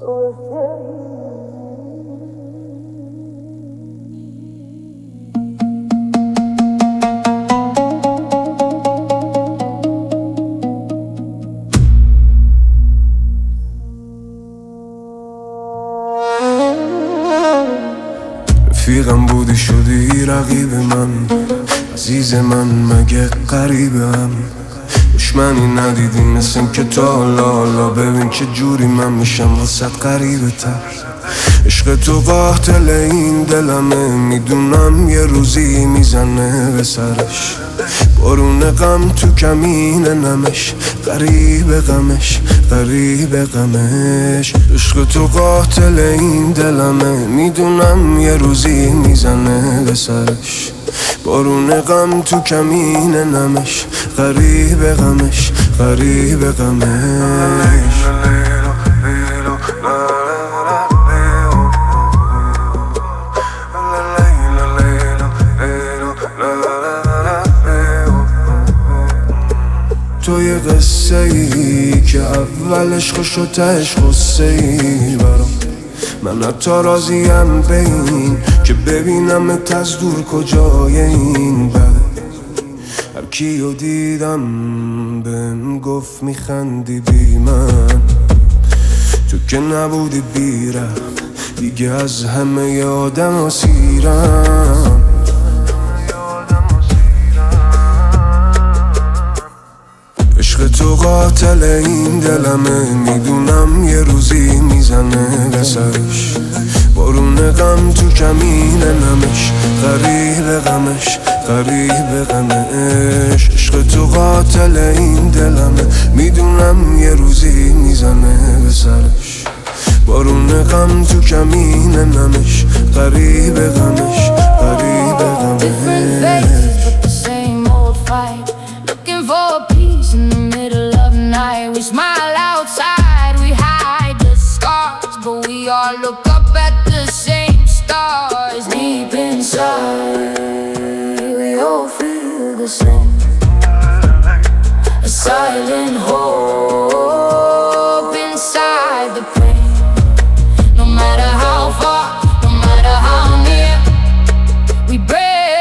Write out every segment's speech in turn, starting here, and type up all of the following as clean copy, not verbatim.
رفیقم بودی شدی رقیب من، عزیز من مگه قریبم. دشمنی ندیدی مثل این که تا حالا ببین چه جوری من میشم واسه قریبه تر. عشق تو قاتل این دلمه، میدونم یه روزی میزنه به سرش. بارون غم تو کمین نمش، غریب غمش غریب غمش. عشق تو قاتل این دلمه، میدونم یه روزی میزنه به سرش. بارون غم تو کمین نمش، غریب غمش غریب غمش. تو یه قصه ای که اولش خوش و تهش غصه ای برام. من حتی راضیم به این که ببینمت از دور کجای این بده. هر کیو دیدم بهم گفت میخندی بی من، تو که نبودی بیرم دیگه از همه آدم اسیرم. عشق تو قاتل این دلمه، میدونم یه روزی میزنه به سرش. بارون غم تو کمین نمش، غریب غمش غریب غمش. عشق تو قاتل این دلمه، میدونم یه روزی میزنه به سرش. بارون غم تو کمین نمش، غریب غمش غریب غمش. In the middle of the night, we smile outside, we hide the scars, but we all look up at the same stars. Deep inside, we all feel the same. A silent hope inside the pain. No matter how far, no matter how near, we break.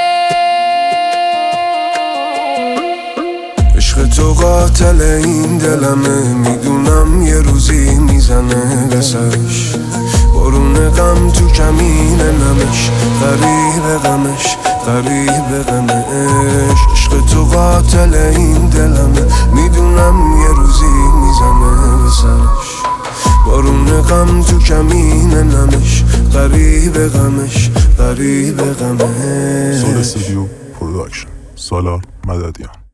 عشق تو قاتل این دلمه، میدونم یه روزی میزنه به سرش. بارون غم تو کمین نمش، غریب غمش غریب غمش. عشق تو قاتل این دلمه، میدونم یه روزی میزنه به سرش. بارون غم تو کمین نمش، غریب غمش غریب غمش. سول استودیو پروداکشن، سالار مددیان.